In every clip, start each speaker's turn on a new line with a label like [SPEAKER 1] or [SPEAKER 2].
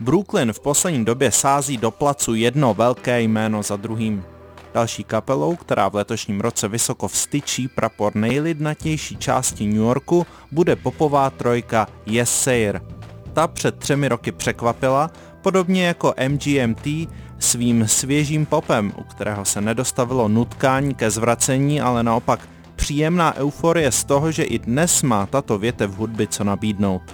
[SPEAKER 1] Brooklyn v poslední době sází do placu jedno velké jméno za druhým. Další kapelou, která v letošním roce vysoko vztyčí prapor nejlidnatější části New Yorku, bude popová trojka Yes Sir. Ta před 3 roky překvapila, podobně jako MGMT, svým svěžím popem, u kterého se nedostavilo nutkání ke zvracení, ale naopak příjemná euforie z toho, že i dnes má tato větev hudby co nabídnout.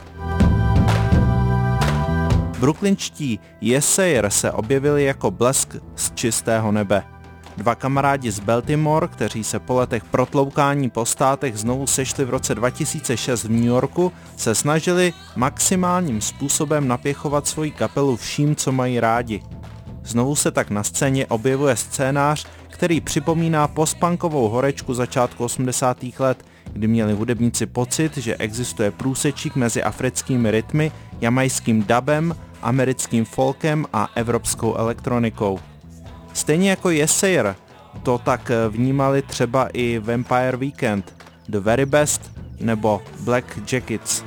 [SPEAKER 1] Brooklynští Yes Sir se objevili jako blesk z čistého nebe. 2 kamarádi z Baltimore, kteří se po letech protloukání po státech znovu sešli v roce 2006 v New Yorku, se snažili maximálním způsobem napěchovat svoji kapelu vším, co mají rádi. Znovu se tak na scéně objevuje scénář, který připomíná postpunkovou horečku začátku 80. let, kdy měli hudebníci pocit, že existuje průsečík mezi africkými rytmy, jamajským dubem, americkým folkem a evropskou elektronikou. Stejně jako Yes Sir, to tak vnímali třeba i Vampire Weekend, The Very Best nebo Black Jackets.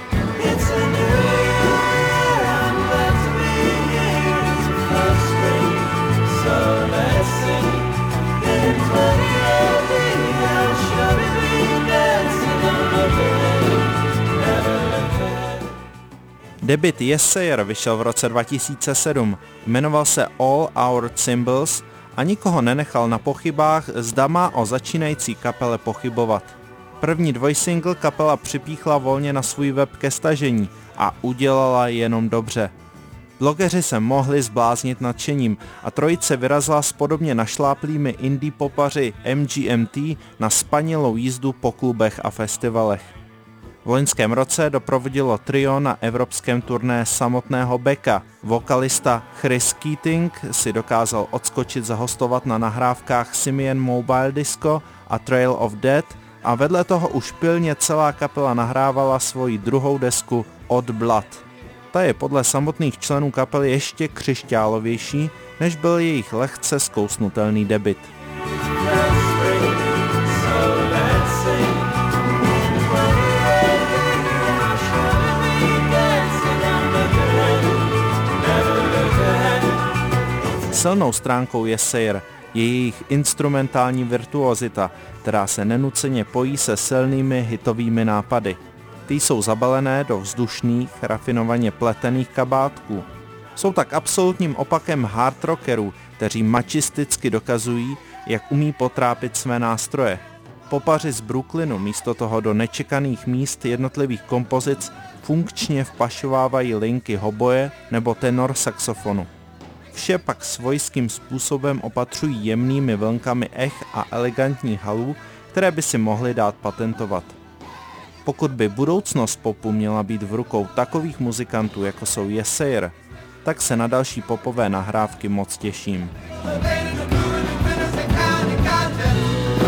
[SPEAKER 1] Debut Yes Sir vyšel v roce 2007, jmenoval se All Our Symbols a nikoho nenechal na pochybách, zda má o začínající kapele pochybovat. První dvojsingl kapela připíchla volně na svůj web ke stažení a udělala jenom dobře. Blogeři se mohli zbláznit nadšením a trojice vyrazila s podobně našláplými indie popaři MGMT na spanilou jízdu po klubech a festivalech. V loňském roce doprovodilo trio na evropském turné samotného Becka. Vokalista Chris Keating si dokázal odskočit zahostovat na nahrávkách Simian Mobile Disco a Trail of Death a vedle toho už pilně celá kapela nahrávala svoji druhou desku Odd Blood. Ta je podle samotných členů kapely ještě křišťálovější, než byl jejich lehce zkousnutelný debut. Silnou stránkou Yes Sir je jejich instrumentální virtuozita, která se nenuceně pojí se silnými hitovými nápady. Ty jsou zabalené do vzdušných, rafinovaně pletených kabátků. Jsou tak absolutním opakem hard rockerů, kteří mačisticky dokazují, jak umí potrápit své nástroje. Popaři z Brooklynu místo toho do nečekaných míst jednotlivých kompozic funkčně vpašovávají linky hoboje nebo tenor saxofonu. Vše pak svojským způsobem opatřují jemnými vlnkami ech a elegantních halů, které by si mohli dát patentovat. Pokud by budoucnost popu měla být v rukou takových muzikantů, jako jsou Yes Sir, tak se na další popové nahrávky moc těším.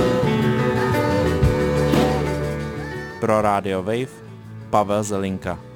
[SPEAKER 1] Pro Radio Wave, Pavel Zelinka.